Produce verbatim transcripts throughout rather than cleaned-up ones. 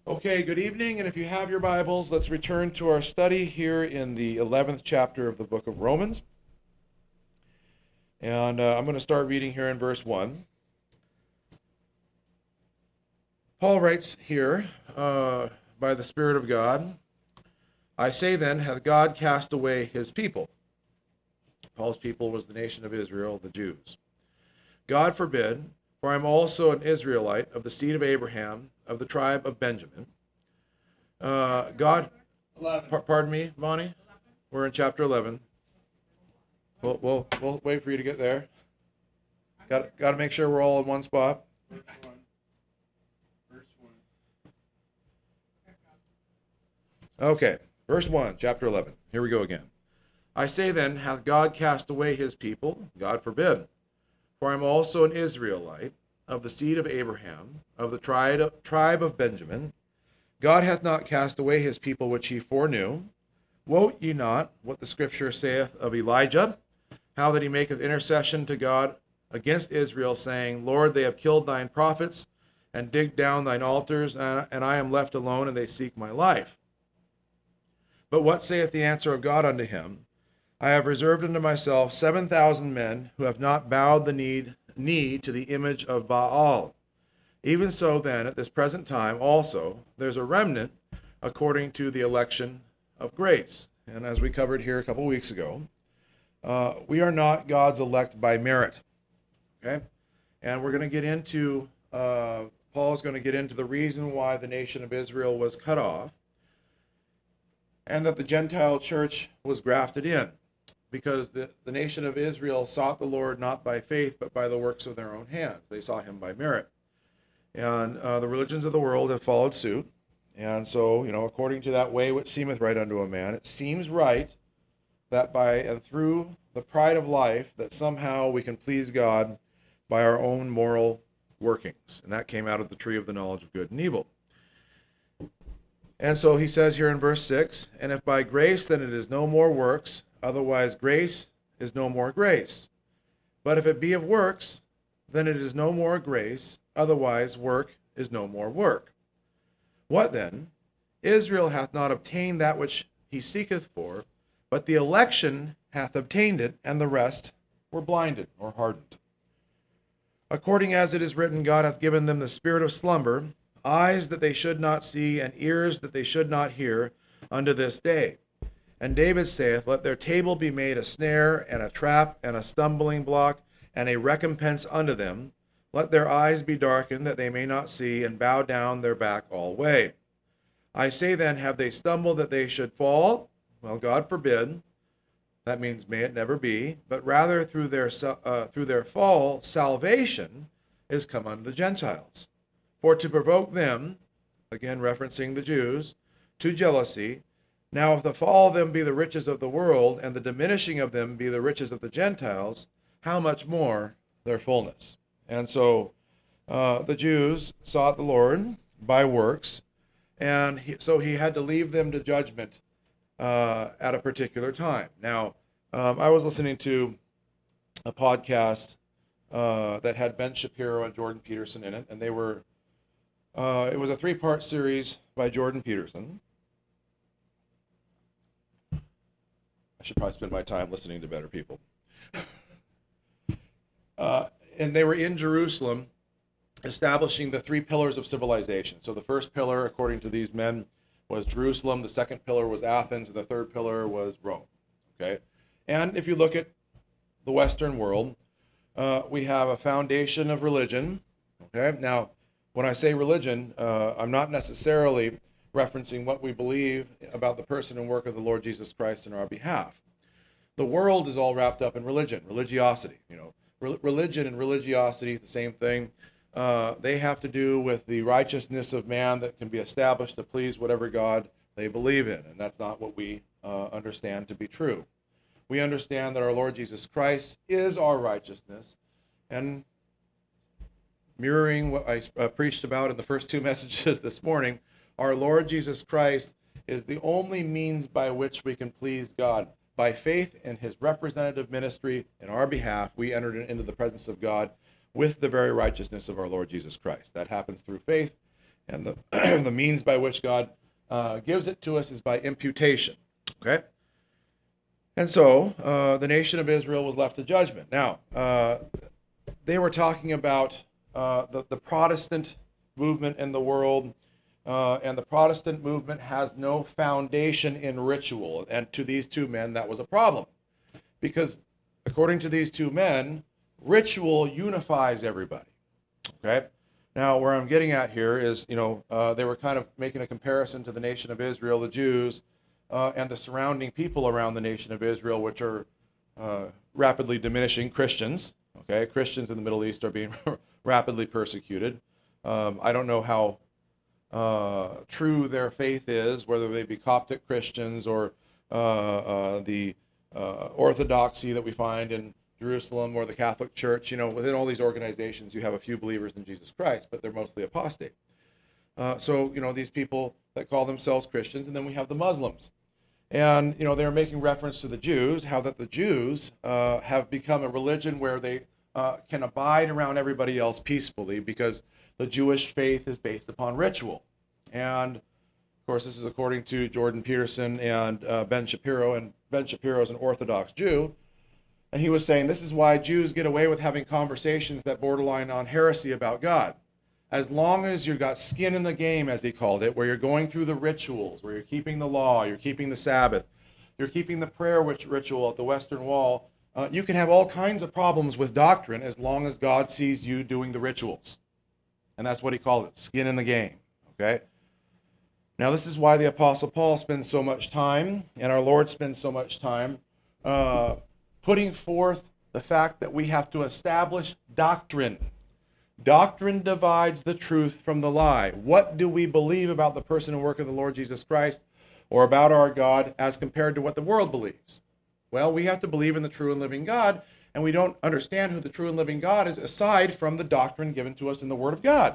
Okay, good evening, and if you have your Bibles, let's return to our study here in the eleventh chapter of the book of Romans. And uh, I'm going to start reading here in verse one. Paul writes here, uh, by the Spirit of God, I say then, hath God cast away his people? Paul's people was the nation of Israel, the Jews. God forbid, for I am also an Israelite of the seed of Abraham, of the tribe of Benjamin. Uh, God, par- pardon me, Bonnie? We're in chapter eleven. We'll, we'll, we'll wait for you to get there. Got, got to make sure we're all in one spot. Verse one. Verse one. Okay, verse one, chapter eleven. Here we go again. I say then, hath God cast away his people? God forbid. For I am also an Israelite, of the seed of Abraham, of the tribe of Benjamin. God hath not cast away his people which he foreknew. Wot ye not what the Scripture saith of Elijah, how that he maketh intercession to God against Israel, saying, Lord, they have killed thine prophets, and digged down thine altars, and I am left alone, and they seek my life. But what saith the answer of God unto him? I have reserved unto myself seven thousand men, who have not bowed the knee, knee to the image of Baal. Even so then, at this present time also, there's a remnant according to the election of grace. And as we covered here a couple weeks ago, uh, we are not God's elect by merit. Okay? And we're going to get into, uh, Paul's going to get into the reason why the nation of Israel was cut off and that the Gentile church was grafted in, because the, the nation of Israel sought the Lord not by faith, but by the works of their own hands. They sought him by merit. And uh, the religions of the world have followed suit. And so, you know, according to that way which seemeth right unto a man, it seems right that by and through the pride of life that somehow we can please God by our own moral workings. And that came out of the tree of the knowledge of good and evil. And so he says here in verse six, and if by grace, then it is no more works, otherwise grace is no more grace. But if it be of works, then it is no more grace, otherwise work is no more work. What then? Israel hath not obtained that which he seeketh for, but the election hath obtained it, and the rest were blinded or hardened. According as it is written, God hath given them the spirit of slumber, eyes that they should not see, and ears that they should not hear, unto this day. And David saith, let their table be made a snare, and a trap, and a stumbling block, and a recompense unto them. Let their eyes be darkened, that they may not see, and bow down their back all way. I say then, have they stumbled that they should fall? Well, God forbid. That means may it never be. But rather through their uh, through their fall, salvation is come unto the Gentiles. For to provoke them, again referencing the Jews, to jealousy. Now if the fall of them be the riches of the world, and the diminishing of them be the riches of the Gentiles, how much more their fullness? And so uh, the Jews sought the Lord by works, and he, so he had to leave them to judgment uh, at a particular time. Now, um, I was listening to a podcast uh, that had Ben Shapiro and Jordan Peterson in it, and they were, uh, it was a three-part series by Jordan Peterson. I should probably spend my time listening to better people. uh, and they were in Jerusalem establishing the three pillars of civilization. So the first pillar, according to these men, was Jerusalem. The second pillar was Athens, and the third pillar was Rome. Okay, and if you look at the Western world, uh, we have a foundation of religion. Okay, now when I say religion, uh, I'm not necessarily referencing what we believe about the person and work of the Lord Jesus Christ in our behalf. The world is all wrapped up in religion, religiosity. You know, Re- religion and religiosity, the same thing. Uh, they have to do with the righteousness of man that can be established to please whatever God they believe in, and that's not what we uh, understand to be true. We understand that our Lord Jesus Christ is our righteousness, and mirroring what I uh, preached about in the first two messages this morning, our Lord Jesus Christ is the only means by which we can please God. By faith in his representative ministry in our behalf, we entered into the presence of God with the very righteousness of our Lord Jesus Christ. That happens through faith, And the, the means by which God uh, gives it to us is by imputation. Okay? And so uh, the nation of Israel was left to judgment. Now, uh, they were talking about uh, the, the Protestant movement in the world, uh, and the Protestant movement has no foundation in ritual. And to these two men, that was a problem. Because according to these two men, ritual unifies everybody. Okay? Now, where I'm getting at here is, you know, uh, they were kind of making a comparison to the nation of Israel, the Jews, uh, and the surrounding people around the nation of Israel, which are uh, rapidly diminishing Christians. Okay, Christians in the Middle East are being rapidly persecuted. Um, I don't know how uh, true their faith is, whether they be Coptic Christians or uh, uh, the uh, orthodoxy that we find in Jerusalem or the Catholic Church. You know, within all these organizations, you have a few believers in Jesus Christ, but they're mostly apostate. Uh, so, you know, these people that call themselves Christians, and then we have the Muslims. And, you know, they're making reference to the Jews, how that the Jews uh, have become a religion where they uh, can abide around everybody else peacefully because the Jewish faith is based upon ritual. And, of course, this is according to Jordan Peterson and uh, Ben Shapiro, and Ben Shapiro is an Orthodox Jew. And he was saying this is why Jews get away with having conversations that borderline on heresy about God. As long as you've got skin in the game, as he called it, where you're going through the rituals, where you're keeping the law, you're keeping the Sabbath, you're keeping the prayer ritual at the Western Wall, uh, you can have all kinds of problems with doctrine as long as God sees you doing the rituals. And that's what he called it, skin in the game. Okay? Now, this is why the Apostle Paul spends so much time, and our Lord spends so much time, uh, putting forth the fact that we have to establish doctrine. Doctrine divides the truth from the lie. What do we believe about the person and work of the Lord Jesus Christ or about our God as compared to what the world believes? Well, we have to believe in the true and living God, and we don't understand who the true and living God is aside from the doctrine given to us in the Word of God.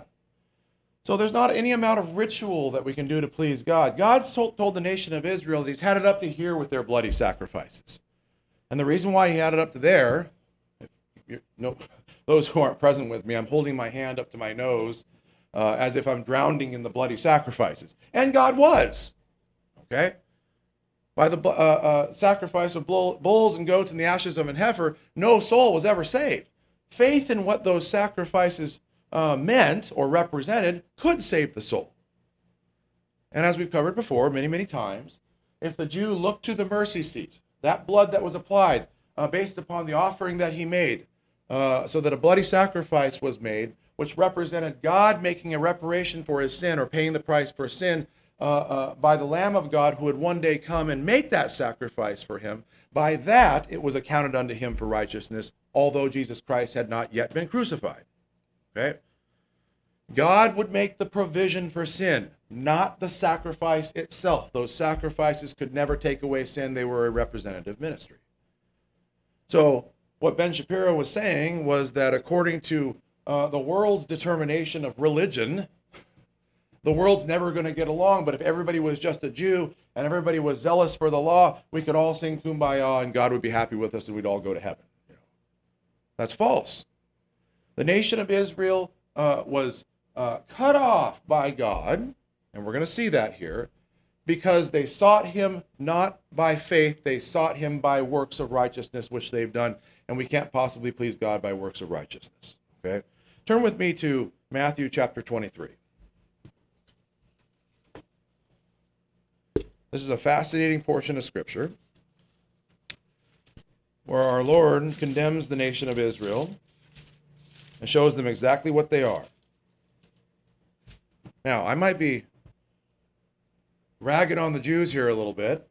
So there's not any amount of ritual that we can do to please God. God told the nation of Israel that he's had it up to here with their bloody sacrifices. And the reason why he had it up to there, if you know, those who aren't present with me, I'm holding my hand up to my nose uh, as if I'm drowning in the bloody sacrifices. And God was. Okay? By the uh, uh, sacrifice of bull, bulls and goats and the ashes of an heifer, no soul was ever saved. Faith in what those sacrifices uh, meant or represented could save the soul. And as we've covered before many, many times, if the Jew looked to the mercy seat, that blood that was applied uh, based upon the offering that he made, uh, so that a bloody sacrifice was made, which represented God making a reparation for his sin or paying the price for sin uh, uh, by the Lamb of God who would one day come and make that sacrifice for him. By that, it was accounted unto him for righteousness, although Jesus Christ had not yet been crucified. Okay? God would make the provision for sin, not the sacrifice itself. Those sacrifices could never take away sin. They were a representative ministry. So what Ben Shapiro was saying was that according to uh, the world's determination of religion, the world's never going to get along, but if everybody was just a Jew and everybody was zealous for the law, we could all sing Kumbaya and God would be happy with us and we'd all go to heaven. You know, that's false. The nation of Israel uh, was uh, cut off by God, and we're going to see that here, because they sought him not by faith, they sought him by works of righteousness, which they've done, and we can't possibly please God by works of righteousness. Okay? Turn with me to Matthew chapter twenty-three. This is a fascinating portion of Scripture where our Lord condemns the nation of Israel and shows them exactly what they are. Now, I might be ragging on the Jews here a little bit,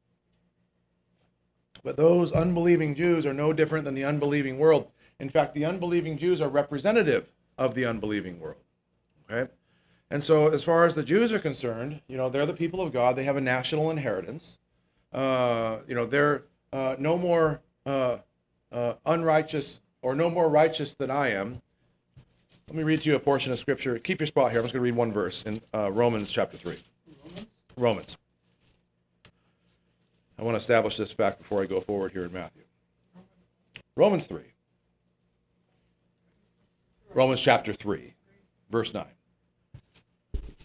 but those unbelieving Jews are no different than the unbelieving world. In fact, the unbelieving Jews are representative of the unbelieving world. Okay? And so as far as the Jews are concerned, you know, they're the people of God. They have a national inheritance. Uh, you know, they're uh, no more uh, uh, unrighteous or no more righteous than I am. Let me read to you a portion of Scripture. Keep your spot here. I'm just going to read one verse in uh, Romans chapter three. Romans? Romans. I want to establish this fact before I go forward here in Matthew. Romans three. Romans chapter three, verse nine.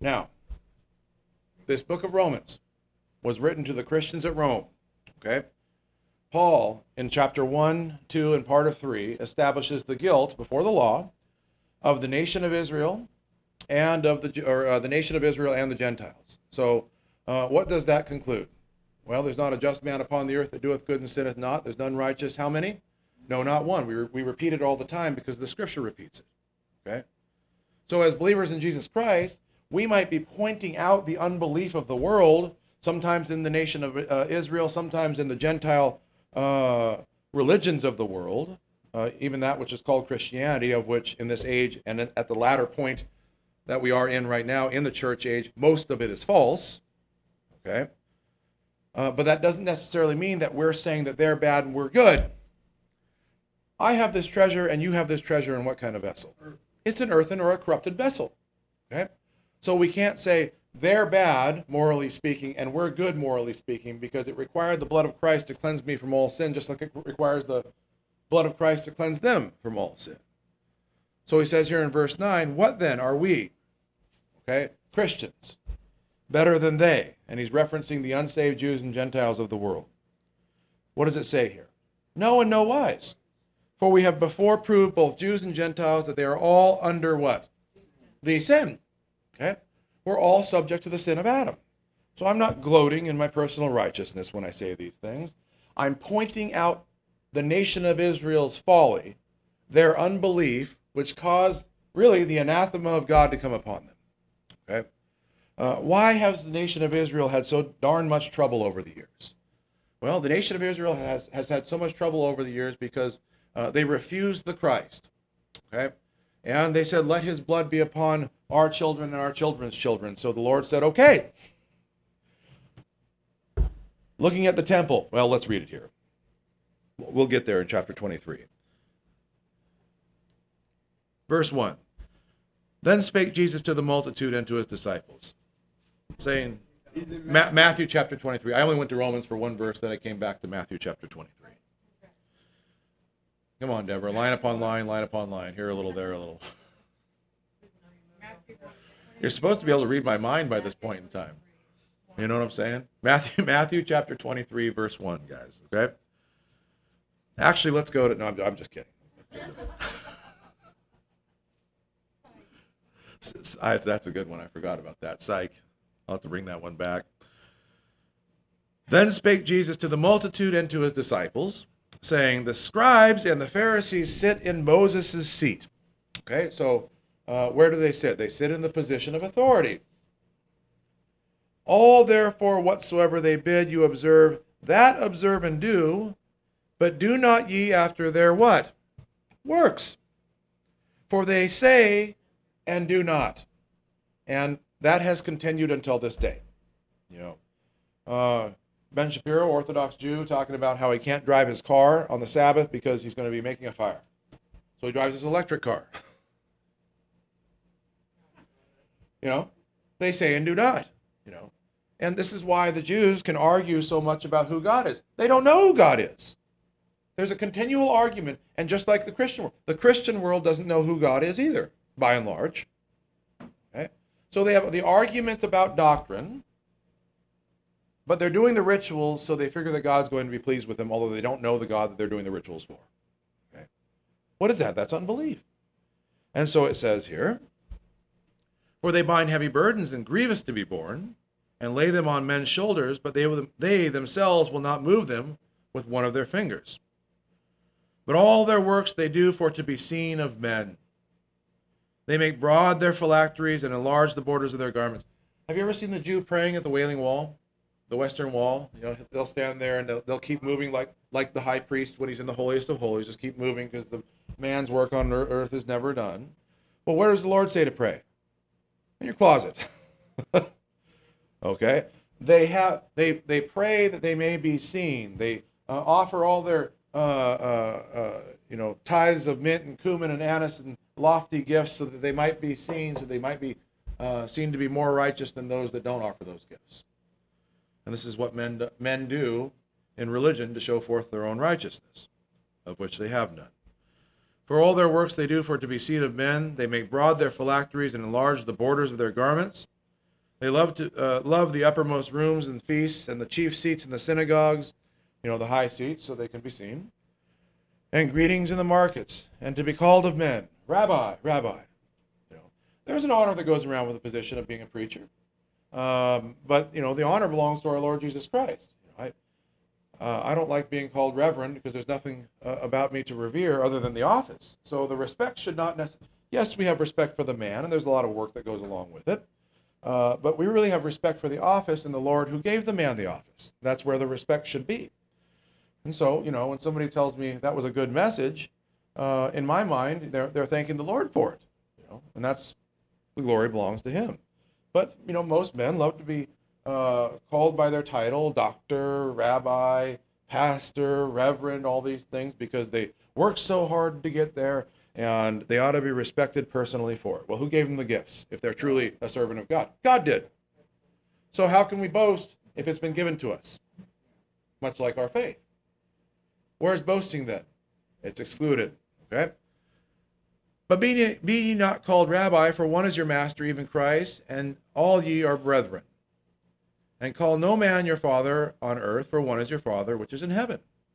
Now, this book of Romans was written to the Christians at Rome. Okay? Paul, in chapter one, two, and part of three, establishes the guilt before the law of the nation of Israel and of the or uh, the nation of Israel and the Gentiles. So, uh, what does that conclude? Well, there's not a just man upon the earth that doeth good and sinneth not. There's none righteous. How many? No, not one. We, re- we repeat it all the time because the Scripture repeats it. Okay? So as believers in Jesus Christ, we might be pointing out the unbelief of the world, sometimes in the nation of uh, Israel, sometimes in the Gentile uh, religions of the world, uh, even that which is called Christianity, of which in this age and at the latter point that we are in right now in the church age, most of it is false. Okay? Uh, but that doesn't necessarily mean that we're saying that they're bad and we're good. I have this treasure and you have this treasure in what kind of vessel? It's an earthen or a corrupted vessel. Okay? So we can't say they're bad, morally speaking, and we're good, morally speaking, because it required the blood of Christ to cleanse me from all sin, just like it requires the blood of Christ to cleanse them from all sin. So he says here in verse nine, what then are we? Okay? Christians. Better than they. And he's referencing the unsaved Jews and Gentiles of the world. What does it say here? No, in no wise. For we have before proved, both Jews and Gentiles, that they are all under what? The sin. Okay? We're all subject to the sin of Adam. So I'm not gloating in my personal righteousness when I say these things. I'm pointing out the nation of Israel's folly, their unbelief, which caused really the anathema of God to come upon them. Okay? Uh, why has the nation of Israel had so darn much trouble over the years? Well, the nation of Israel has, has had so much trouble over the years because uh, they refused the Christ. Okay? And they said, let his blood be upon our children and our children's children. So the Lord said, okay. Looking at the temple. Well, let's read it here. We'll get there in chapter twenty-three. Verse one. Then spake Jesus to the multitude and to his disciples, saying, Ma- Matthew chapter twenty-three. I only went to Romans for one verse, then I came back to Matthew chapter twenty-three. Come on, Deborah. Line upon line, line upon line. Here a little, there a little. You're supposed to be able to read my mind by this point in time. You know what I'm saying? Matthew, Matthew chapter twenty-three, verse one, guys. Okay? Actually, let's go to... No, I'm, I'm just kidding. I, that's a good one. I forgot about that. Psych. I'll have to bring that one back. Then spake Jesus to the multitude and to his disciples, saying, the scribes and the Pharisees sit in Moses' seat. Okay, so uh, where do they sit? They sit in the position of authority. All therefore whatsoever they bid you observe, that observe and do, but do not ye after their what? Works. For they say and do not. And that has continued until this day. You know, uh, Ben Shapiro, Orthodox Jew, talking about how he can't drive his car on the Sabbath because he's going to be making a fire. So he drives his electric car. You know, they say and do not, you know. And this is why the Jews can argue so much about who God is. They don't know who God is. There's a continual argument, and just like the Christian world, the Christian world doesn't know who God is either, by and large. Okay? So they have the argument about doctrine, but they're doing the rituals, so they figure that God's going to be pleased with them, although they don't know the God that they're doing the rituals for. Okay? What is that? That's unbelief. And so it says here, for they bind heavy burdens and grievous to be borne, and lay them on men's shoulders, but they, will, they themselves will not move them with one of their fingers. But all their works they do for to be seen of men. They make broad their phylacteries and enlarge the borders of their garments. Have you ever seen the Jew praying at the Wailing Wall, the Western Wall? You know, they'll stand there and they'll, they'll keep moving like, like the high priest when he's in the holiest of holies, just keep moving because the man's work on earth is never done. Well, where does the Lord say to pray? In your closet. Okay? They have they they pray that they may be seen. They uh, offer all their uh, uh, uh, you know tithes of mint and cumin and anise and lofty gifts so that they might be seen, so they might be uh, seen to be more righteous than those that don't offer those gifts. And this is what men do, men do in religion to show forth their own righteousness, of which they have none. For all their works they do for to be seen of men. They make broad their phylacteries and enlarge the borders of their garments. They love to uh, love the uppermost rooms and feasts and the chief seats in the synagogues, you know, the high seats, so they can be seen, and greetings in the markets, and to be called of men, Rabbi, Rabbi. You know, there's an honor that goes around with the position of being a preacher, um, but you know, the honor belongs to our Lord Jesus Christ. You know, I uh, I don't like being called Reverend because there's nothing uh, about me to revere other than the office. So the respect should not necessarily. Yes, we have respect for the man, and there's a lot of work that goes along with it. Uh, but we really have respect for the office and the Lord who gave the man the office. That's where the respect should be. And so, you know, when somebody tells me that was a good message, uh, in my mind, they're they're thanking the Lord for it. You know, and that's the glory belongs to Him. But you know, most men love to be uh, called by their title, doctor, rabbi, pastor, reverend, all these things, because they work so hard to get there. And they ought to be respected personally for it. Well, who gave them the gifts if they're truly a servant of God? God did. So how can we boast if it's been given to us? Much like our faith. Where's boasting then? It's excluded. Okay? But be ye, be ye not called rabbi, for one is your master, even Christ, and all ye are brethren. And call no man your father on earth, for one is your Father which is in heaven.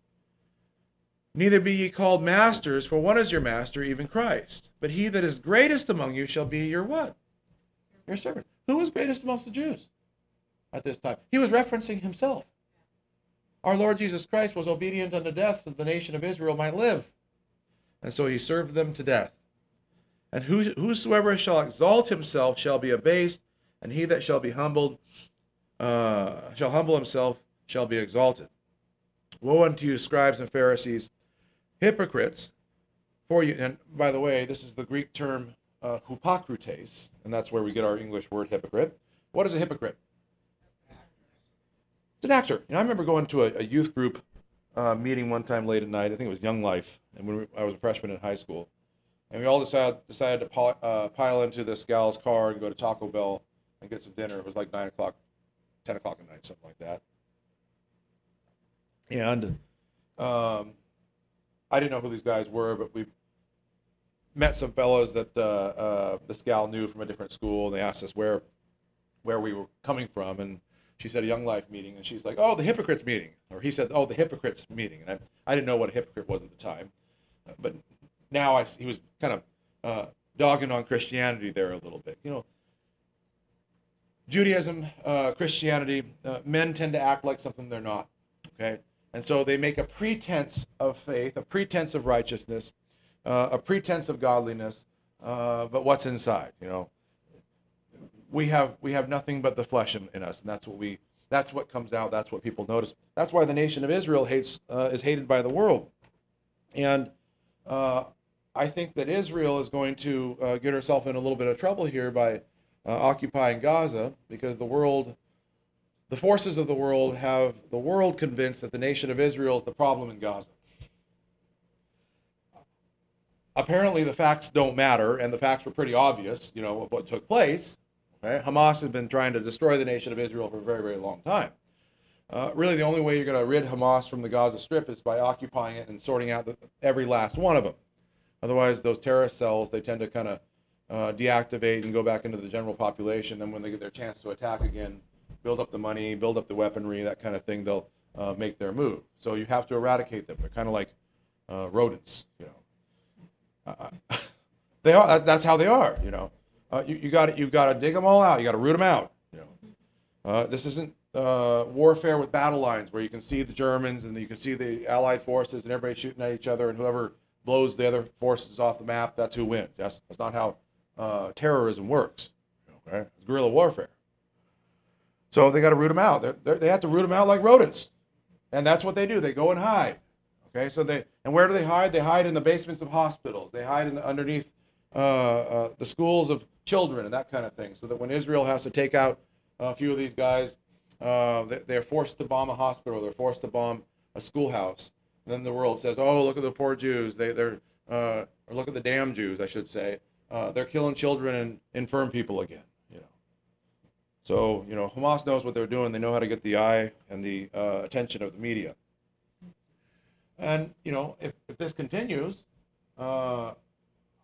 Neither be ye called masters, for one is your master, even Christ. But he that is greatest among you shall be your what? Your servant. Who was greatest amongst the Jews at this time? He was referencing himself. Our Lord Jesus Christ was obedient unto death so that the nation of Israel might live. And so he served them to death. And who, whosoever shall exalt himself shall be abased, and he that shall be humbled, uh, shall humble himself, shall be exalted. Woe unto you, scribes and Pharisees, hypocrites, for you, and by the way, this is the Greek term uh, hypokrites, and that's where we get our English word hypocrite. What is a hypocrite? It's an actor. You know, I remember going to a, a youth group uh, meeting one time late at night. I think it was Young Life, and when we, I was a freshman in high school, and we all decided decided to pile, uh, pile into this gal's car and go to Taco Bell and get some dinner. It was like nine o'clock, ten o'clock at night, something like that. And um, I didn't know who these guys were, but we met some fellows that uh, uh, this gal knew from a different school, and they asked us where where we were coming from, and she said a Young Life meeting, and she's like, oh, the hypocrites meeting, or he said, oh, the hypocrites meeting, and I, I didn't know what a hypocrite was at the time, uh, but now I, he was kind of uh, dogging on Christianity there a little bit. You know, Judaism, uh, Christianity, uh, men tend to act like something they're not, okay? And so they make a pretense of faith, a pretense of righteousness, uh, a pretense of godliness, uh, but what's inside? You know, we have we have nothing but the flesh in, in us, and that's what we that's what comes out. That's what people notice. That's why the nation of Israel hates uh, is hated by the world, and uh, I think that Israel is going to uh, get herself in a little bit of trouble here by uh, occupying Gaza, because the world. The forces of the world have the world convinced that the nation of Israel is the problem in Gaza. Apparently, the facts don't matter, and the facts were pretty obvious, you know, of what took place. Okay? Hamas has been trying to destroy the nation of Israel for a very, very long time. Uh, really, the only way you're going to rid Hamas from the Gaza Strip is by occupying it and sorting out the, every last one of them. Otherwise, those terrorist cells, they tend to kind of uh, deactivate and go back into the general population. Then when they get their chance to attack again, build up the money, build up the weaponry, that kind of thing, they'll uh, make their move. So you have to eradicate them. They're kind of like uh, rodents, you know. Uh, they are. That's how they are, you know. Uh, you you got you've got to dig them all out. You got to root them out, you know. Uh, this isn't uh, warfare with battle lines where you can see the Germans and you can see the Allied forces and everybody shooting at each other, and whoever blows the other forces off the map, that's who wins. That's that's not how uh, terrorism works. Okay, it's guerrilla warfare. So they got to root them out. They're, they're, they have to root them out like rodents, and that's what they do. They go and hide. Okay, so they and where do they hide? They hide in the basements of hospitals. They hide in the, underneath uh, uh, the schools of children and that kind of thing. So that when Israel has to take out a few of these guys, uh, they, they're forced to bomb a hospital. They're forced to bomb a schoolhouse. And then the world says, "Oh, look at the poor Jews. They, they're uh, or look at the damn Jews, I should say. Uh, they're killing children and infirm people again." So, you know, Hamas knows what they're doing. They know how to get the eye and the uh, attention of the media. And, you know, if, if this continues, uh,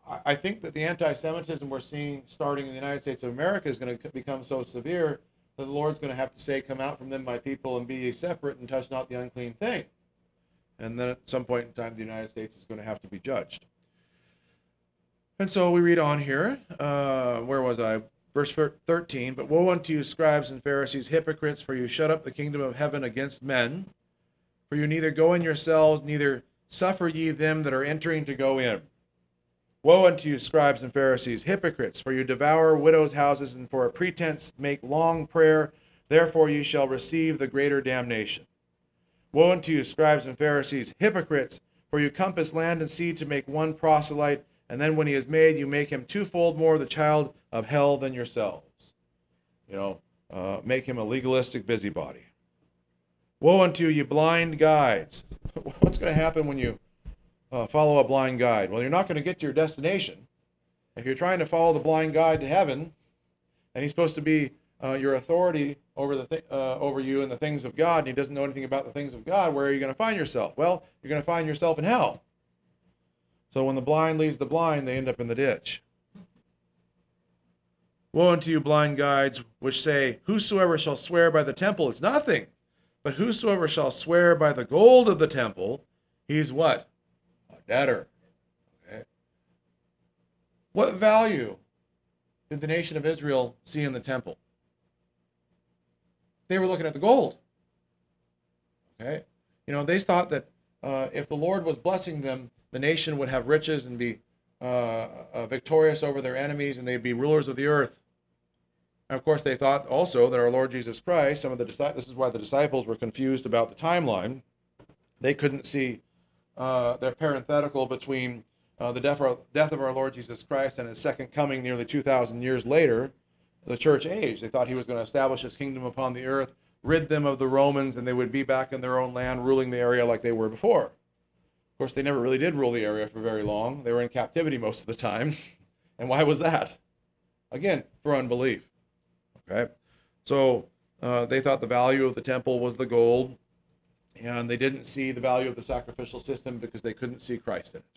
I think that the anti-Semitism we're seeing starting in the United States of America is going to become so severe that the Lord's going to have to say, come out from them, my people, and be ye separate, and touch not the unclean thing. And then at some point in time, the United States is going to have to be judged. And so we read on here. Uh, where was I? Verse thirteen, but woe unto you, scribes and Pharisees, hypocrites, for you shut up the kingdom of heaven against men. For you neither go in yourselves, neither suffer ye them that are entering to go in. Woe unto you, scribes and Pharisees, hypocrites, for you devour widows' houses, and for a pretense make long prayer. Therefore ye shall receive the greater damnation. Woe unto you, scribes and Pharisees, hypocrites, for you compass land and sea to make one proselyte, and then when he is made, you make him twofold more the child of hell than yourselves. You know, uh, make him a legalistic busybody. Woe unto you, ye blind guides. What's going to happen when you uh, follow a blind guide? Well, you're not going to get to your destination. If you're trying to follow the blind guide to heaven, and he's supposed to be uh, your authority over the th- uh, over you and the things of God, and he doesn't know anything about the things of God, where are you going to find yourself? Well, you're going to find yourself in hell. So when the blind leads the blind, they end up in the ditch. Woe unto you, blind guides, which say, whosoever shall swear by the temple, it's nothing. But whosoever shall swear by the gold of the temple, he's what? A debtor. Okay. What value did the nation of Israel see in the temple? They were looking at the gold. Okay. You know, they thought that uh, if the Lord was blessing them, the nation would have riches and be uh, uh, victorious over their enemies, and they'd be rulers of the earth. And of course, they thought also that our Lord Jesus Christ, some of the disciples, this is why the disciples were confused about the timeline. They couldn't see uh, their parenthetical between uh, the death of our Lord Jesus Christ and his second coming nearly two thousand years later, the church age. They thought he was going to establish his kingdom upon the earth, rid them of the Romans, and they would be back in their own land, ruling the area like they were before. Of course, they never really did rule the area for very long. They were in captivity most of the time. And why was that? Again, for unbelief. Okay, so uh, they thought the value of the temple was the gold, and they didn't see the value of the sacrificial system because they couldn't see Christ in it.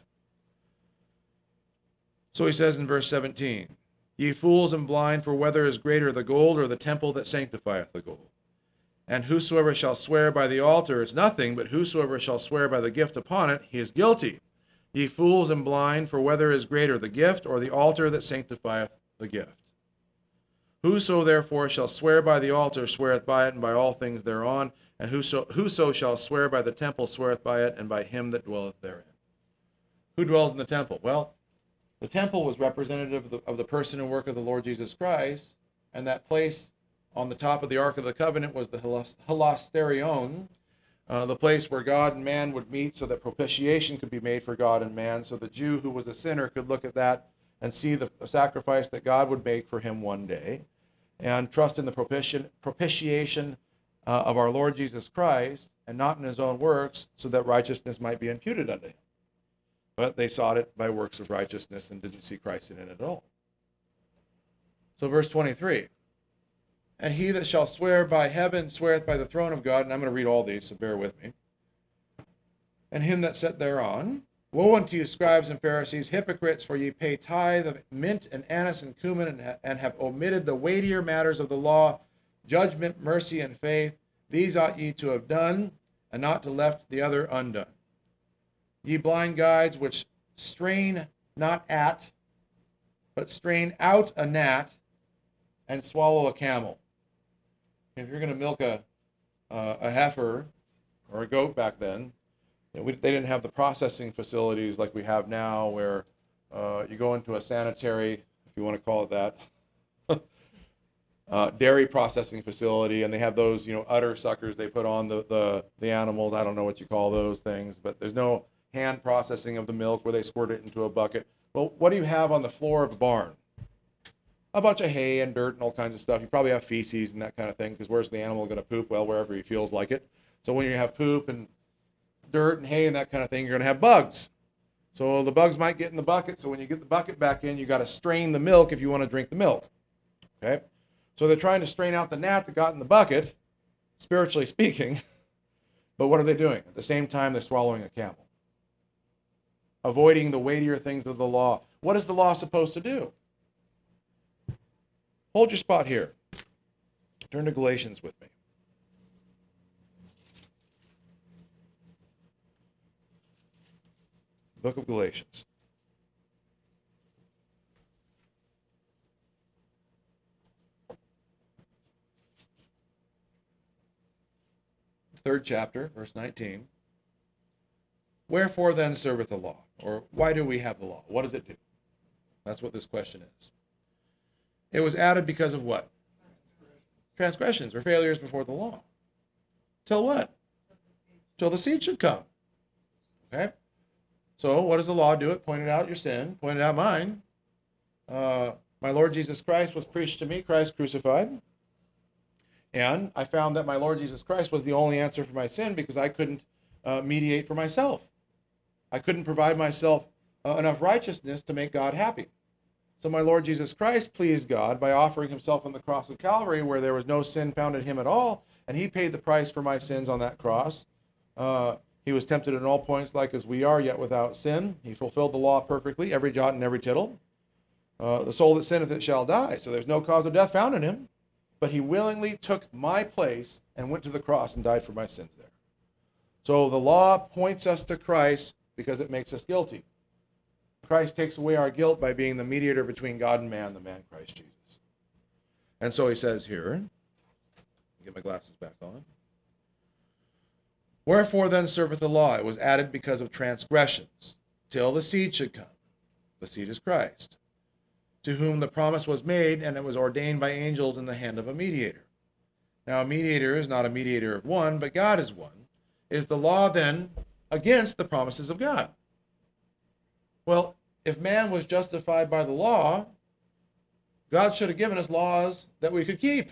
So he says in verse seventeen, ye fools and blind, for whether is greater, the gold or the temple that sanctifieth the gold? And whosoever shall swear by the altar is nothing, but whosoever shall swear by the gift upon it, he is guilty. Ye fools and blind, for whether is greater, the gift or the altar that sanctifieth the gift? Whoso therefore shall swear by the altar sweareth by it, and by all things thereon. And whoso, whoso shall swear by the temple sweareth by it, and by him that dwelleth therein. Who dwells in the temple? Well, the temple was representative of the, of the person and work of the Lord Jesus Christ, and that place on the top of the Ark of the Covenant was the hilasterion, uh, the place where God and man would meet so that propitiation could be made for God and man, so the Jew who was a sinner could look at that and see the sacrifice that God would make for him one day, and trust in the propitiation, propitiation uh, of our Lord Jesus Christ, and not in his own works, so that righteousness might be imputed unto him. But they sought it by works of righteousness and didn't see Christ in it at all. So verse twenty-three, and he that shall swear by heaven sweareth by the throne of God, and I'm going to read all these, so bear with me, and him that sat thereon. Woe unto you, scribes and Pharisees, hypocrites, for ye pay tithe of mint and anise and cumin, and, ha- and have omitted the weightier matters of the law, judgment, mercy, and faith. These ought ye to have done, and not to left the other undone. Ye blind guides, which strain not at, but strain out a gnat, and swallow a camel. If you're going to milk a uh, a heifer or a goat back then, you know, we, they didn't have the processing facilities like we have now, where uh, you go into a sanitary, if you want to call it that, uh, dairy processing facility, and they have those, you know, udder suckers they put on the, the the animals. I don't know what you call those things, but there's no hand processing of the milk where they squirt it into a bucket. Well, what do you have on the floor of a barn? A bunch of hay and dirt and all kinds of stuff. You probably have feces and that kind of thing, because where's the animal going to poop? Well, wherever he feels like it. So when you have poop and dirt and hay and that kind of thing, you're going to have bugs. So the bugs might get in the bucket. So when you get the bucket back in, you got to strain the milk if you want to drink the milk. Okay? So they're trying to strain out the gnat that got in the bucket, spiritually speaking. But what are they doing? At the same time, they're swallowing a camel, avoiding the weightier things of the law. what is the law supposed to do? Hold your spot here. Turn to Galatians with me. Book of Galatians. Third chapter, verse nineteen. Wherefore then serveth the law? Or why do we have the law? What does it do? That's what this question is. It was added because of what? Transgressions or failures before the law. Till what? Till the seed should come. Okay? So what does the law do? It pointed out your sin, pointed out mine. Uh, my Lord Jesus Christ was preached to me, Christ crucified. And I found that my Lord Jesus Christ was the only answer for my sin because I couldn't uh, mediate for myself. I couldn't provide myself uh, enough righteousness to make God happy. So my Lord Jesus Christ pleased God by offering himself on the cross of Calvary where there was no sin found in him at all, and he paid the price for my sins on that cross. Uh, he was tempted in all points like as we are, yet without sin. He fulfilled the law perfectly, every jot and every tittle. Uh, the soul that sinneth, it shall die. So there's no cause of death found in him. But he willingly took my place and went to the cross and died for my sins there. So the law points us to Christ because it makes us guilty. Christ takes away our guilt by being the mediator between God and man, the man Christ Jesus. And so he says here, get my glasses back on. Wherefore then serveth the law? It was added because of transgressions, till the seed should come. The seed is Christ, to whom the promise was made, and it was ordained by angels in the hand of a mediator. Now a mediator is not a mediator of one, but God is one. Is the law then against the promises of God? Well, if man was justified by the law, God should have given us laws that we could keep.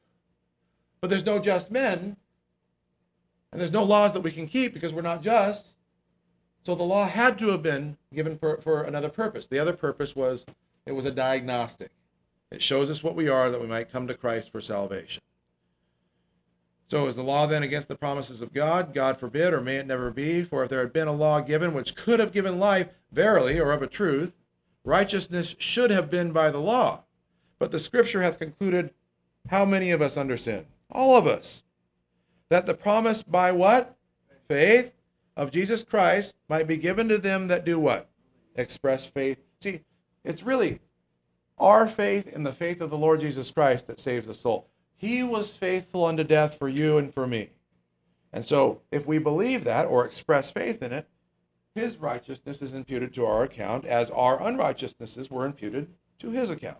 But there's no just men, and there's no laws that we can keep because we're not just. So the law had to have been given for, for another purpose. The other purpose was it was a diagnostic. It shows us what we are that we might come to Christ for salvation. So is the law then against the promises of God? God forbid, or may it never be. For if there had been a law given which could have given life, verily, or of a truth, righteousness should have been by the law. But the Scripture hath concluded, how many of us under sin? All of us. That the promise by what? Faith of Jesus Christ might be given to them that do what? Express faith. See, it's really our faith in the faith of the Lord Jesus Christ that saves the soul. He was faithful unto death for you and for me. And so if we believe that or express faith in it, his righteousness is imputed to our account as our unrighteousnesses were imputed to his account.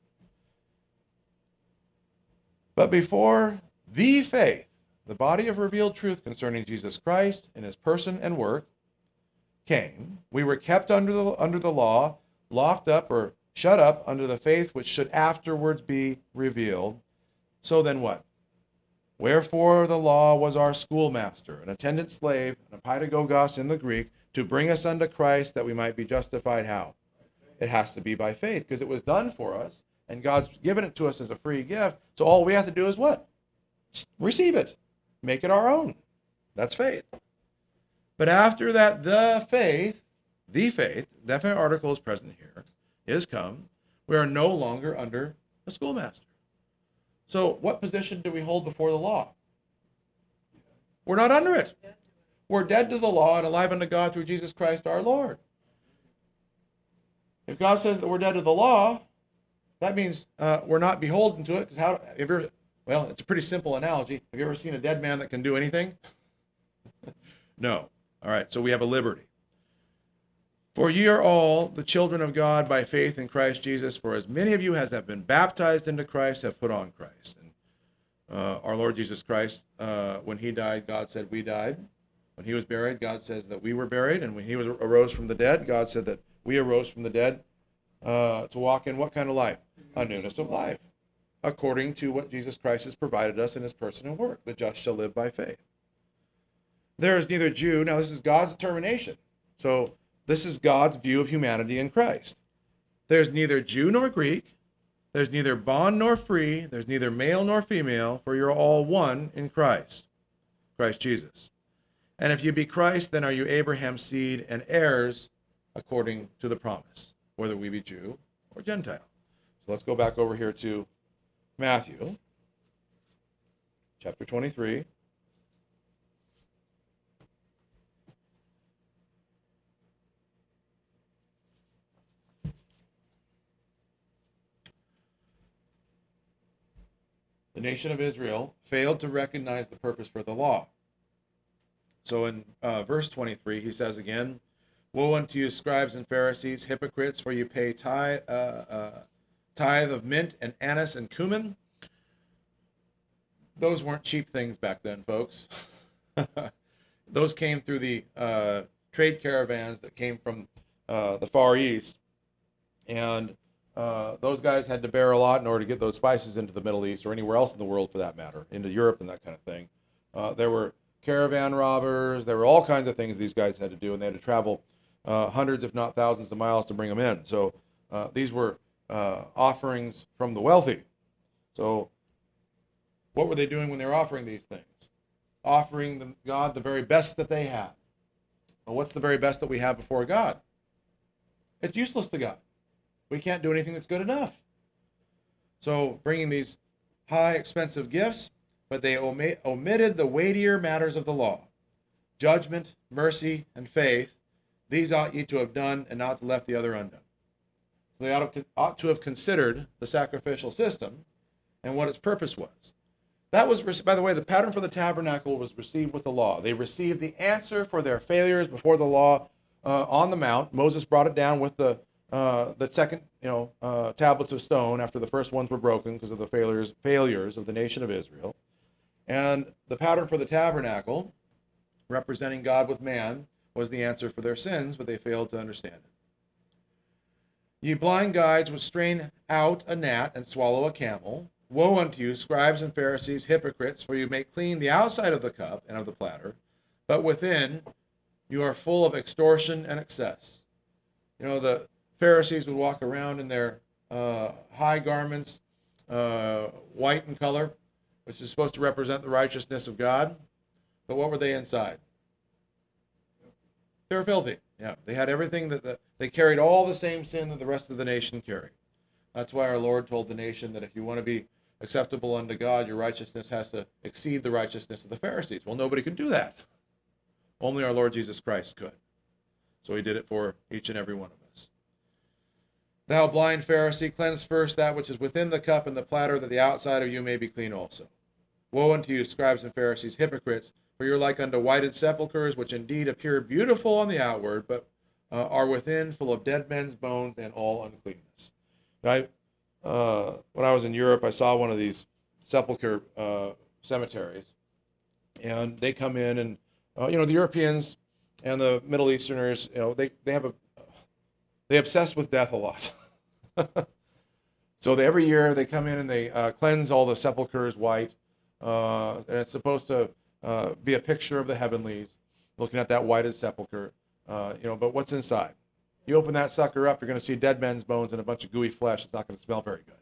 But before the faith, the body of revealed truth concerning Jesus Christ in his person and work came, we were kept under the, under the law, locked up or shut up under the faith which should afterwards be revealed. So then what? Wherefore the law was our schoolmaster, an attendant slave, an epidagogos in the Greek, to bring us unto Christ that we might be justified how? It has to be by faith, because it was done for us, and God's given it to us as a free gift. So all we have to do is what? Receive it. Make it our own. That's faith. But after that, the faith, the faith, definite article is present here, is come, we are no longer under a schoolmaster. So what position do we hold before the law? We're not under it. We're dead to the law and alive unto God through Jesus Christ our Lord. If God says that we're dead to the law, that means uh, we're not beholden to it. Because how? Have you ever, well, it's a pretty simple analogy. Have you ever seen a dead man that can do anything? No. All right, so we have a liberty. For ye are all the children of God by faith in Christ Jesus. For as many of you as have been baptized into Christ have put on Christ. And uh, our Lord Jesus Christ, uh, when he died, God said we died. When he was buried, God says that we were buried. And when he was arose from the dead, God said that we arose from the dead uh, to walk in what kind of life? A newness of life, according to what Jesus Christ has provided us in his person and work. The just shall live by faith. There is neither Jew. Now this is God's determination. So this is God's view of humanity in Christ. There's neither Jew nor Greek. There's neither bond nor free. There's neither male nor female, for you're all one in Christ, Christ Jesus. And if you be Christ, then are you Abraham's seed and heirs according to the promise. whether we be Jew or Gentile. So let's go back over here to Matthew, chapter twenty-three. The nation of Israel failed to recognize the purpose for the law. So in uh, verse twenty-three, he says again, "Woe unto you, scribes and Pharisees, hypocrites, for you pay tithe, uh, uh, tithe of mint and anise and cumin." Those weren't cheap things back then, folks. Those came through the uh, trade caravans that came from uh, the Far East. And uh, those guys had to bear a lot in order to get those spices into the Middle East, or anywhere else in the world for that matter, into Europe and that kind of thing. Uh, there were caravan robbers. There were all kinds of things these guys had to do, and they had to travel uh, hundreds, if not thousands, of miles to bring them in. So uh, these were uh, offerings from the wealthy. So what were they doing when they were offering these things? Offering the, God the very best that they had. Well, what's the very best that we have before God? It's useless to God. We can't do anything that's good enough. So bringing these high, expensive gifts, but they omit, omitted the weightier matters of the law. Judgment, mercy, and faith, these ought ye to have done, and not to left the other undone. So they ought to, ought to have considered the sacrificial system and what its purpose was. That was, by the way, the pattern for the tabernacle was received with the law. They received the answer for their failures before the law uh, on the mount. Moses brought it down with the uh, the second, you know, uh, tablets of stone after the first ones were broken because of the failures failures of the nation of Israel. And the pattern for the tabernacle, representing God with man, was the answer for their sins, but they failed to understand it. Ye blind guides would strain out a gnat and swallow a camel. Woe unto you, scribes and Pharisees, hypocrites, for you make clean the outside of the cup and of the platter, but within you are full of extortion and excess. You know, the Pharisees would walk around in their uh, high garments, uh, white in color, which is supposed to represent the righteousness of God. But what were they inside? They were filthy. Yeah, they had everything that the, they carried all the same sin that the rest of the nation carried. That's why our Lord told the nation that if you want to be acceptable unto God, your righteousness has to exceed the righteousness of the Pharisees. Well, nobody could do that. Only our Lord Jesus Christ could. So he did it for each and every one of us. Thou blind Pharisee, cleanse first that which is within the cup and the platter, that the outside of you may be clean also. Woe unto you, scribes and Pharisees, hypocrites, for you are like unto whited sepulchres, which indeed appear beautiful on the outward, but uh, are within full of dead men's bones and all uncleanness. I, uh, when I was in Europe, I saw one of these sepulcher uh, cemeteries, and they come in, and uh, you know, the Europeans and the Middle Easterners, you know, they they have a they obsess with death a lot. So they, every year they come in and they uh, cleanse all the sepulchres white, uh, and it's supposed to uh, be a picture of the heavenlies, looking at that whited sepulcher, uh, you know. But what's inside? You open that sucker up, you're going to see dead men's bones and a bunch of gooey flesh. It's not going to smell very good.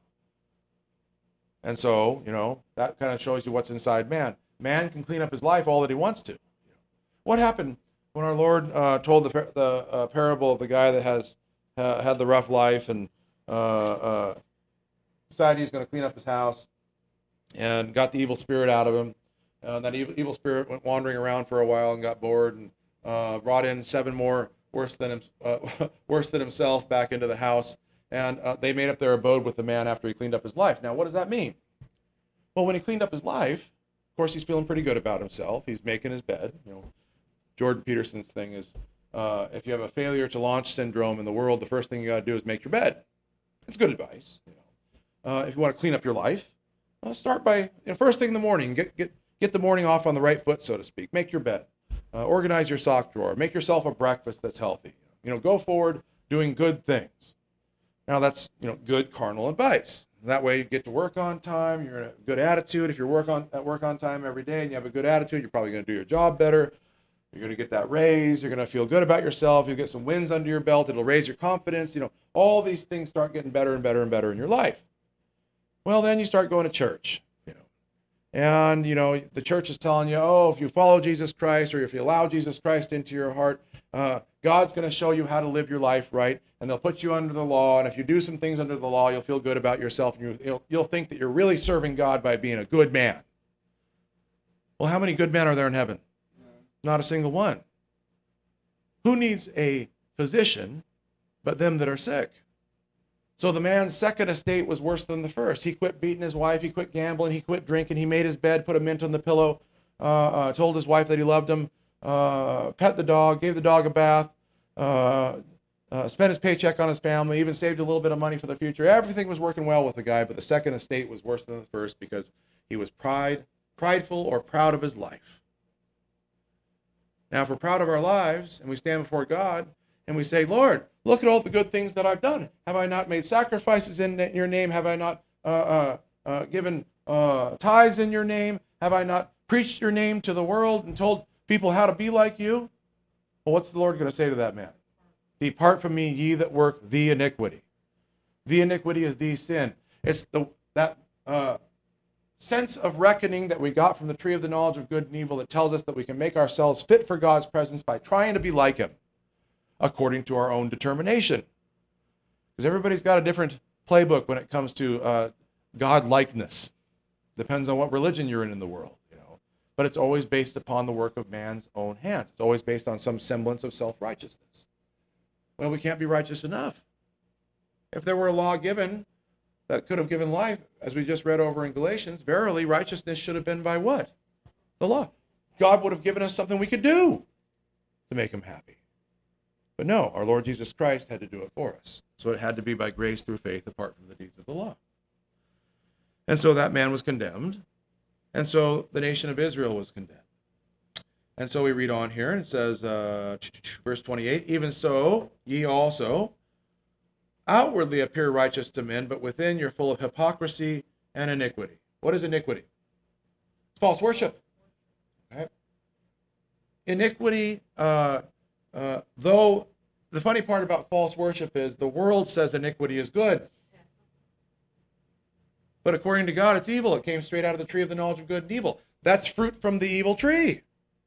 And so, you know, that kind of shows you what's inside man. Man can clean up his life all that he wants to. What happened when our Lord uh, told the, par- the uh, parable of the guy that has uh, had the rough life and uh, uh, decided he's going to clean up his house and got the evil spirit out of him? Uh, that evil, evil spirit went wandering around for a while and got bored and uh, brought in seven more worse than him, uh, worse than himself back into the house, and uh, they made up their abode with the man after he cleaned up his life. Now, what does that mean? Well, when he cleaned up his life, of course, he's feeling pretty good about himself. He's making his bed. You know, Jordan Peterson's thing is, uh, if you have a failure to launch syndrome in the world, the first thing you got to do is make your bed. It's good advice. You know, uh, if you want to clean up your life, well, start by, you know, first thing in the morning, get get get the morning off on the right foot, so to speak. Make your bed. Uh, organize your sock drawer. Make yourself a breakfast that's healthy. You know, go forward doing good things. Now that's, you know, good carnal advice. That way you get to work on time. You're in a good attitude. If you work on at work on time every day and you have a good attitude, you're probably going to do your job better. You're going to get that raise. You're going to feel good about yourself. You'll get some wins under your belt. It'll raise your confidence. You know, all these things start getting better and better and better in your life. Well, then you start going to church. And, you know, the church is telling you, oh, if you follow Jesus Christ or if you allow Jesus Christ into your heart, uh, God's going to show you how to live your life right. And and they'll put you under the law, and if you do some things under the law, you'll feel good about yourself, and you, you'll, you'll think that you're really serving God by being a good man. Well, how many good men are there in heaven? Not a single one. Who needs a physician but them that are sick? So the man's second estate was worse than the first. He quit beating his wife, he quit gambling, he quit drinking, he made his bed, put a mint on the pillow, uh, uh, told his wife that he loved him, uh, pet the dog, gave the dog a bath, uh, uh, spent his paycheck on his family, even saved a little bit of money for the future. Everything was working well with the guy, but the second estate was worse than the first because he was pride, prideful or proud of his life. Now, if we're proud of our lives and we stand before God and we say, Lord, look at all the good things that I've done. Have I not made sacrifices in your name? Have I not uh, uh, uh, given uh, tithes in your name? Have I not preached your name to the world and told people how to be like you? Well, what's the Lord going to say to that man? Depart from me, ye that work the iniquity. The iniquity is the sin. It's the that uh, sense of reckoning that we got from the tree of the knowledge of good and evil that tells us that we can make ourselves fit for God's presence by trying to be like him according to our own determination. Because everybody's got a different playbook when it comes to uh, God-likeness. Depends on what religion you're in in the world, you know. But it's always based upon the work of man's own hands. It's always based on some semblance of self-righteousness. Well, we can't be righteous enough. If there were a law given that could have given life, as we just read over in Galatians, verily righteousness should have been by what? The law. God would have given us something we could do to make him happy. But no, our Lord Jesus Christ had to do it for us. So it had to be by grace through faith apart from the deeds of the law. And so that man was condemned. And so the nation of Israel was condemned. And so we read on here, and it says, uh, verse twenty-eight, even so, ye also outwardly appear righteous to men, but within you're full of hypocrisy and iniquity. What is iniquity? It's false worship. Right? Iniquity, uh, uh, though the funny part about false worship is the world says iniquity is good. But according to God, it's evil. It came straight out of the tree of the knowledge of good and evil. That's fruit from the evil tree.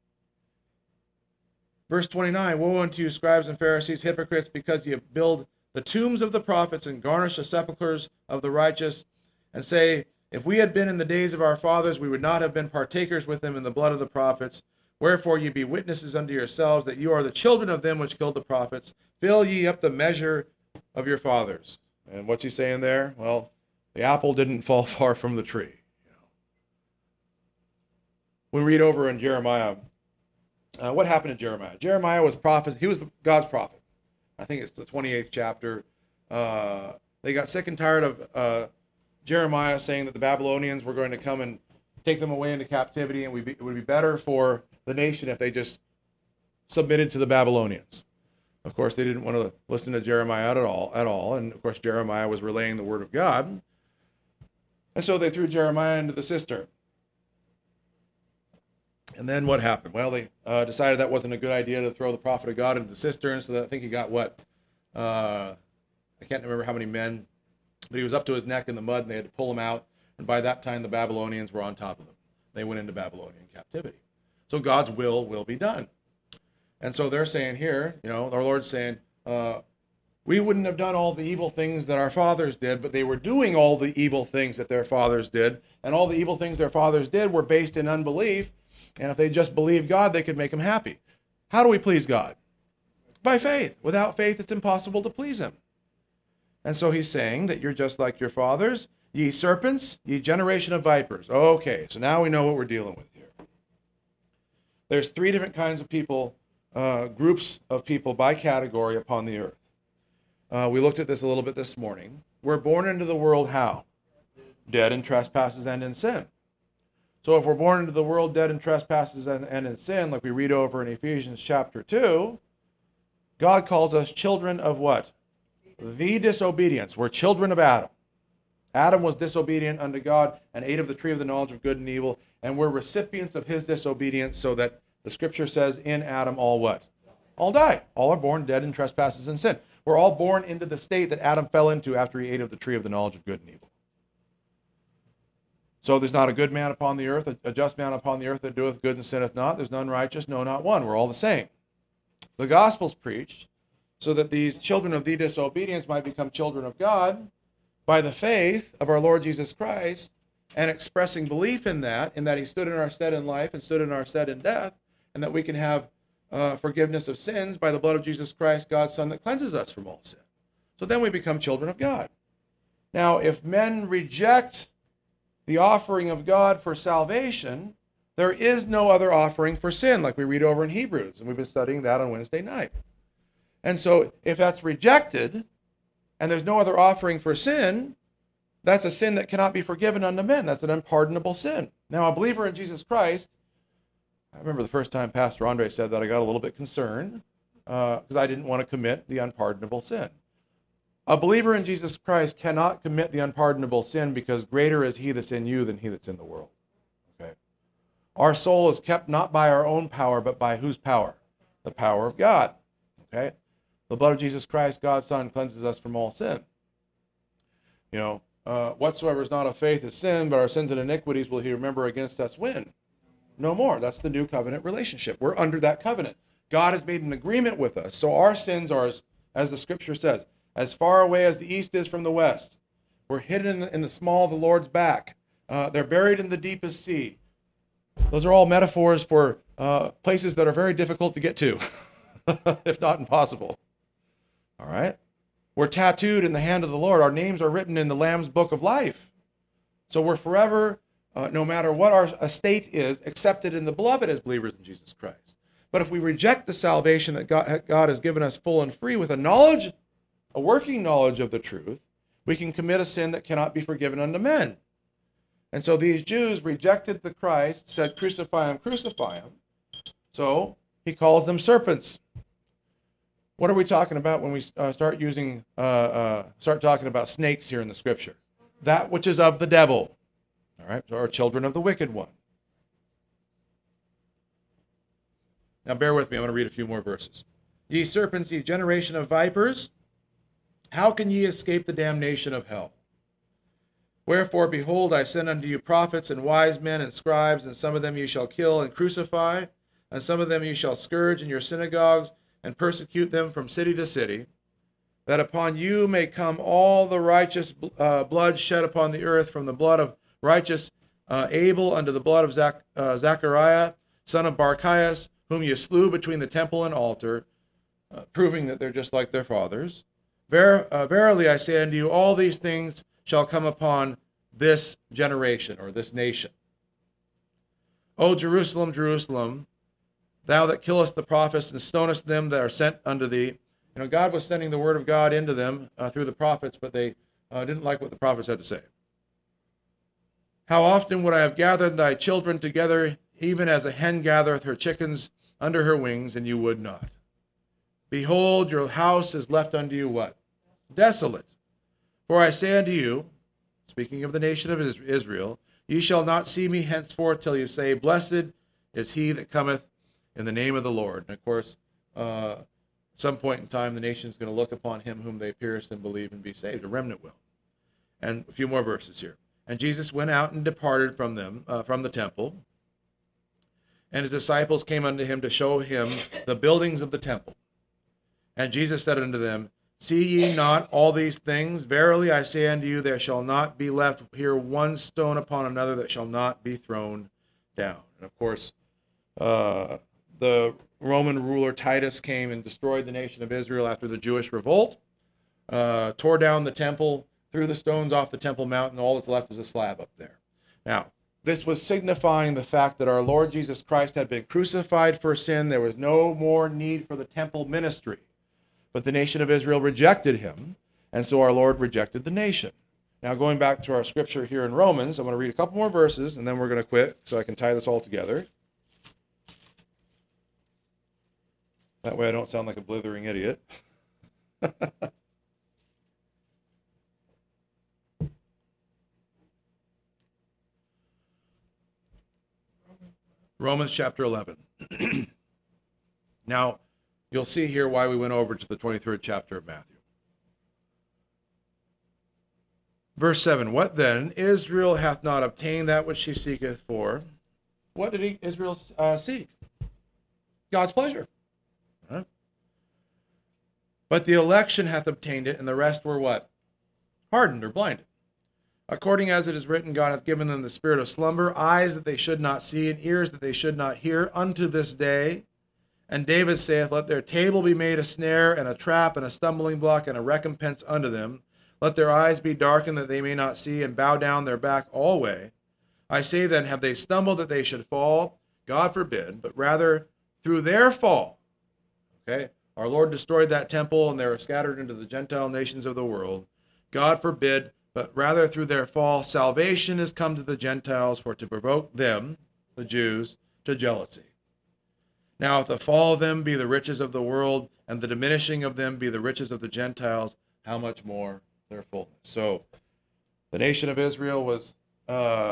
Verse twenty-nine, woe unto you, scribes and Pharisees, hypocrites, because ye build the tombs of the prophets and garnish the sepulchres of the righteous, and say, if we had been in the days of our fathers, we would not have been partakers with them in the blood of the prophets. Wherefore ye be witnesses unto yourselves that you are the children of them which killed the prophets. Fill ye up the measure of your fathers. And what's he saying there? Well, the apple didn't fall far from the tree. You know. We read over in Jeremiah, uh, what happened to Jeremiah? Jeremiah was prophet. He was God's prophet. I think it's the twenty-eighth chapter. Uh, they got sick and tired of uh, Jeremiah saying that the Babylonians were going to come and take them away into captivity, and it would be better for the nation if they just submitted to the Babylonians. Of course, they didn't want to listen to Jeremiah at all, at all. And of course, Jeremiah was relaying the word of God. And so they threw Jeremiah into the cistern. And then what happened? Well, they uh, decided that wasn't a good idea to throw the prophet of God into the cistern. So that I think he got what? Uh, I can't remember how many men, but he was up to his neck in the mud, and they had to pull him out. And by that time, the Babylonians were on top of them. They went into Babylonian captivity. So God's will will be done. And so they're saying here, you know, our Lord's saying, uh, we wouldn't have done all the evil things that our fathers did, but they were doing all the evil things that their fathers did. And all the evil things their fathers did were based in unbelief. And if they just believed God, they could make him happy. How do we please God? By faith. Without faith, it's impossible to please him. And so he's saying that you're just like your fathers, ye serpents, ye generation of vipers. Okay, so now we know what we're dealing with here. There's three different kinds of people, uh, groups of people by category upon the earth. Uh, we looked at this a little bit this morning. We're born into the world how? Dead in trespasses and in sin. So if we're born into the world dead in trespasses and, and in sin, like we read over in Ephesians chapter two, God calls us children of what? The disobedience. We're children of Adam. Adam was disobedient unto God and ate of the tree of the knowledge of good and evil, and we're recipients of his disobedience, so that the scripture says in Adam all what? All die. All are born dead in trespasses and sin. We're all born into the state that Adam fell into after he ate of the tree of the knowledge of good and evil. So there's not a good man upon the earth, a, a just man upon the earth that doeth good and sinneth not. There's none righteous, no, not one. We're all the same. The gospel's preached, so that these children of the disobedience might become children of God by the faith of our Lord Jesus Christ, and expressing belief in that, in that he stood in our stead in life and stood in our stead in death, and that we can have uh, forgiveness of sins by the blood of Jesus Christ, God's Son, that cleanses us from all sin. So then we become children of God. Now, if men reject the offering of God for salvation, there is no other offering for sin, like we read over in Hebrews, and we've been studying that on Wednesday night. And so if that's rejected, and there's no other offering for sin, that's a sin that cannot be forgiven unto men. That's an unpardonable sin. Now, a believer in Jesus Christ, I remember the first time Pastor Andre said that, I got a little bit concerned because uh, I didn't want to commit the unpardonable sin. A believer in Jesus Christ cannot commit the unpardonable sin because greater is he that's in you than he that's in the world. Okay. Our soul is kept not by our own power, but by whose power? The power of God. Okay. The blood of Jesus Christ, God's Son, cleanses us from all sin. You know, uh, whatsoever is not of faith is sin, but our sins and iniquities will he remember against us when? No more. That's the new covenant relationship. We're under that covenant. God has made an agreement with us. So our sins are, as, as the scripture says, as far away as the east is from the west. We're hidden in the, in the small of the Lord's back. Uh, they're buried in the deepest sea. Those are all metaphors for uh, places that are very difficult to get to, if not impossible. All right? We're tattooed in the hand of the Lord. Our names are written in the Lamb's book of life. So we're forever, uh, no matter what our estate is, accepted in the beloved as believers in Jesus Christ. But if we reject the salvation that God, God has given us full and free with a knowledge, a working knowledge of the truth, we can commit a sin that cannot be forgiven unto men. And so these Jews rejected the Christ, said, crucify him, crucify him. So he calls them serpents. What are we talking about when we uh, start using, uh, uh, start talking about snakes here in the scripture? That which is of the devil. All right, so our children of the wicked one. Now bear with me, I'm going to read a few more verses. Ye serpents, ye generation of vipers, how can ye escape the damnation of hell? Wherefore, behold, I send unto you prophets and wise men and scribes, and some of them ye shall kill and crucify, and some of them ye shall scourge in your synagogues, and persecute them from city to city, that upon you may come all the righteous uh, blood shed upon the earth, from the blood of righteous uh, Abel unto the blood of Zach, uh, Zachariah, son of Barchias, whom ye slew between the temple and altar, uh, proving that they're just like their fathers. Ver, uh, verily I say unto you, all these things shall come upon this generation, or this nation. O Jerusalem, Jerusalem, thou that killest the prophets and stonest them that are sent unto thee. You know, God was sending the word of God into them uh, through the prophets, but they uh, didn't like what the prophets had to say. How often would I have gathered thy children together, even as a hen gathereth her chickens under her wings, and you would not. Behold, your house is left unto you what? Desolate. For I say unto you, speaking of the nation of Israel, ye shall not see me henceforth till you say, blessed is he that cometh in the name of the Lord. And of course, uh, at some point in time, the nation is going to look upon him whom they pierced and believe and be saved. A remnant will. And a few more verses here. And Jesus went out and departed from them, uh, from the temple. And his disciples came unto him to show him the buildings of the temple. And Jesus said unto them, see ye not all these things? Verily I say unto you, there shall not be left here one stone upon another that shall not be thrown down. And of course, uh, the Roman ruler Titus came and destroyed the nation of Israel after the Jewish revolt, uh, tore down the temple, threw the stones off the Temple Mount, and all that's left is a slab up there. Now, this was signifying the fact that our Lord Jesus Christ had been crucified for sin. There was no more need for the temple ministry. But the nation of Israel rejected him, and so our Lord rejected the nation. Now, going back to our scripture here in Romans, I'm going to read a couple more verses, and then we're going to quit so I can tie this all together. That way I don't sound like a blithering idiot. Romans chapter eleven. Now, you'll see here why we went over to the twenty-third chapter of Matthew. Verse seven, what then? Israel hath not obtained that which she seeketh for. What did he, Israel uh, seek? God's pleasure. Huh? But the election hath obtained it, and the rest were what? Hardened or blinded. According as it is written, God hath given them the spirit of slumber, eyes that they should not see, and ears that they should not hear, unto this day. And David saith, let their table be made a snare, and a trap, and a stumbling block, and a recompense unto them. Let their eyes be darkened, that they may not see, and bow down their back alway. I say then, have they stumbled that they should fall? God forbid, but rather through their fall. Okay? Our Lord destroyed that temple, and they were scattered into the Gentile nations of the world. God forbid, but rather through their fall, salvation is come to the Gentiles, for to provoke them, the Jews, to jealousy. Now if the fall of them be the riches of the world, and the diminishing of them be the riches of the Gentiles, how much more their fullness? So the nation of Israel was, uh,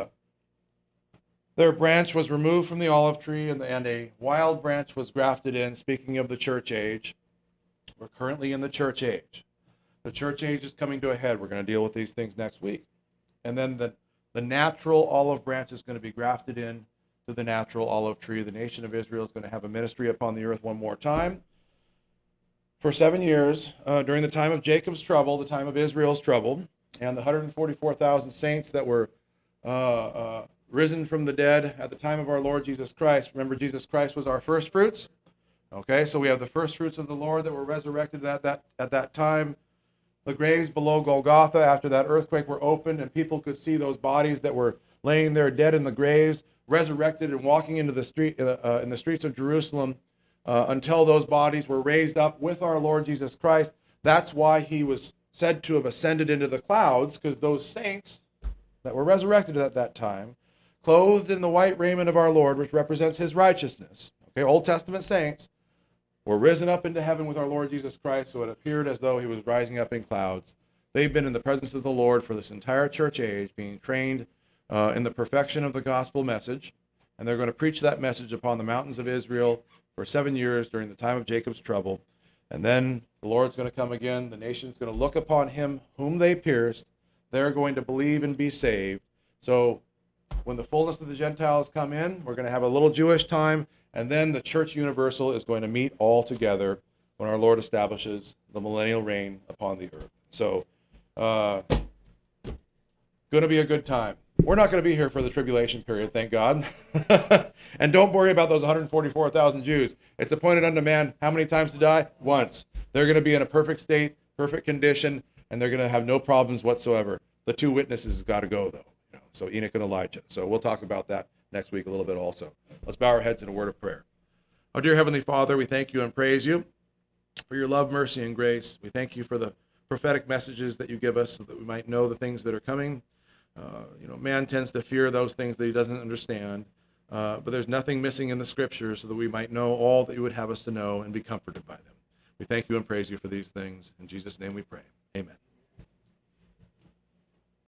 their branch was removed from the olive tree, and, and a wild branch was grafted in, speaking of the church age. We're currently in the church age. The church age is coming to a head. We're going to deal with these things next week. And then the, the natural olive branch is going to be grafted in to the natural olive tree. The nation of Israel is going to have a ministry upon the earth one more time. For seven years, uh, during the time of Jacob's trouble, the time of Israel's trouble, and the one hundred forty-four thousand saints that were uh, uh, risen from the dead at the time of our Lord Jesus Christ. Remember, Jesus Christ was our first fruits. Okay, so we have the first fruits of the Lord that were resurrected at that, at that time. The graves below Golgotha after that earthquake were opened, and people could see those bodies that were laying there dead in the graves, resurrected and walking into the street uh, uh, in the streets of Jerusalem uh, until those bodies were raised up with our Lord Jesus Christ. That's why he was said to have ascended into the clouds, because those saints that were resurrected at that time, clothed in the white raiment of our Lord, which represents his righteousness, okay, Old Testament saints, were risen up into heaven with our Lord Jesus Christ, so it appeared as though he was rising up in clouds. They've been in the presence of the Lord for this entire church age, being trained uh, in the perfection of the gospel message, and they're going to preach that message upon the mountains of Israel for seven years during the time of Jacob's trouble. And then the Lord's going to come again. The nation's going to look upon him whom they pierced. They're going to believe and be saved. So when the fullness of the Gentiles come in, we're going to have a little Jewish time, and then the church universal is going to meet all together when our Lord establishes the millennial reign upon the earth. So, uh, going to be a good time. We're not going to be here for the tribulation period, thank God. And don't worry about those one hundred forty-four thousand Jews. It's appointed unto man how many times to die? Once. They're going to be in a perfect state, perfect condition, and they're going to have no problems whatsoever. The two witnesses got to go, though. You know, so Enoch and Elijah. So we'll talk about that next week a little bit also. Let's bow our heads in a word of prayer. Oh, dear Heavenly Father, we thank you and praise you for your love, mercy, and grace. We thank you for the prophetic messages that you give us so that we might know the things that are coming. Uh, you know, man tends to fear those things that he doesn't understand, uh, but there's nothing missing in the scriptures so that we might know all that you would have us to know and be comforted by them. We thank you and praise you for these things. In Jesus' name we pray. Amen.